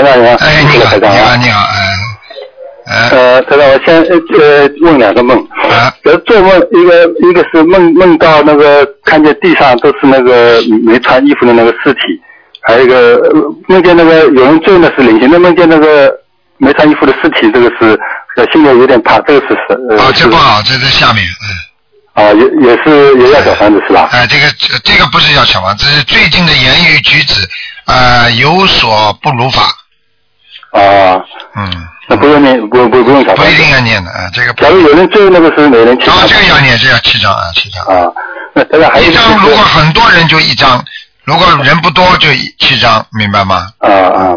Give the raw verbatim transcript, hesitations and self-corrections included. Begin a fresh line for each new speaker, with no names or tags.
台长你好。
哎，你好，你好，你好，
哎。呃，台长，我先呃问两个梦。
啊。
呃，做梦一个一个是梦梦到那个看见地上都是那个没穿衣服的那个尸体，还有一个梦见那个有人追的是灵性，那梦见那个没穿衣服的尸体，这个是呃心里有点怕，这个是呃。
啊，这不好，这在下面，嗯。
啊，也也是也要小房子是吧？
哎，这个这个不是要小房子，是最近的言语举止，呃，有所不如法。
啊。
嗯。
那不用念，不不不用小房子。
不一定要念的啊，这个。
假如有人追那个是每人七张。
啊，这个要念，这要七张啊，七张。
啊，那这个还有
一张，如果很多人就一张，如果人不多就七张，明白吗？
啊啊。